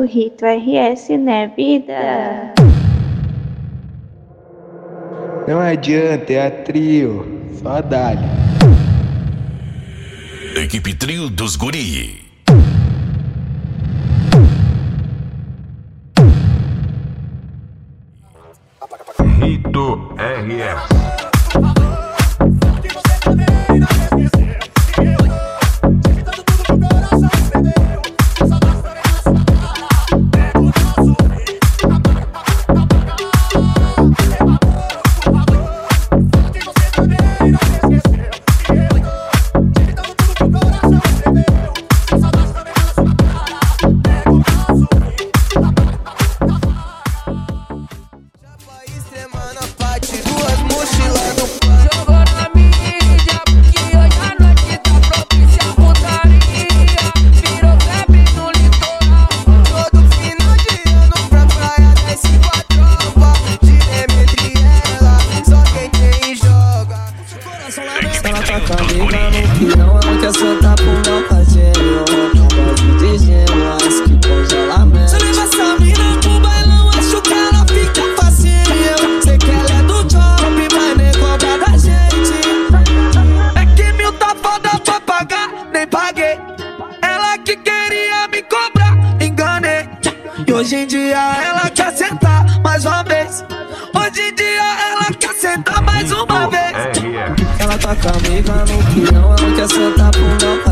Rito RS, né, vida? Não adianta, é a trio, só dá-lhe. Equipe Trio dos Guri. Rito RS. Ela quer soltar pro meu parceiro, gosto de gelo, acho que congelamento. Se leva essa mina pro bailão, acho que ela fica facinho. Sei que ela é do job, mas nem cobra da gente. É que mil tá foda pra pagar, nem paguei. Ela que queria me cobrar, enganei. E hoje em dia ela quer sentar mais uma vez. Hoje em dia ela quer sentar mais uma vez. Ela tá com a amiga no peão, ela quer sentar pro meu